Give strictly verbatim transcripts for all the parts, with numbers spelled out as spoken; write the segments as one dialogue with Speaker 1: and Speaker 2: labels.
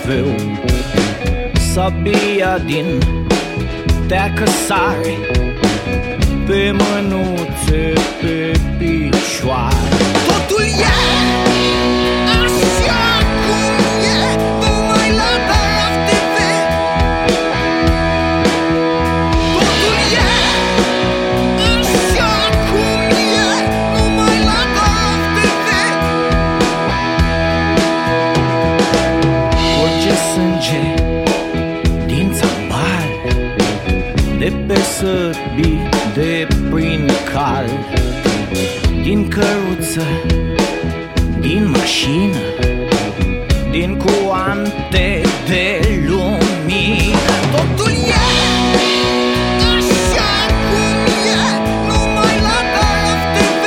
Speaker 1: trofeu, sabia din teacă sare, pe mânuțe, pe picioare.
Speaker 2: Totul e așa cum e, numai la Daf T V. Totul e așa cum e, numai la Daf T V.
Speaker 1: Curge sânge din țambal, de pe sărbii, de prin cal, din căruță, din mașină, din cuante de lumină.
Speaker 2: Totul e așa cum e, numai la Daf T V.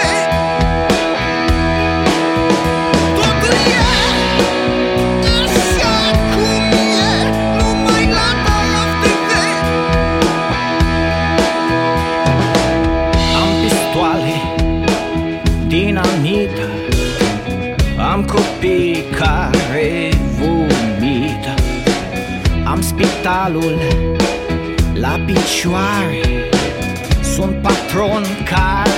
Speaker 2: Totul e așa cum e, numai la Daf T V.
Speaker 1: Am pistoale, dinamită, am copii care vomită, am spitalul la picioare, sunt patron care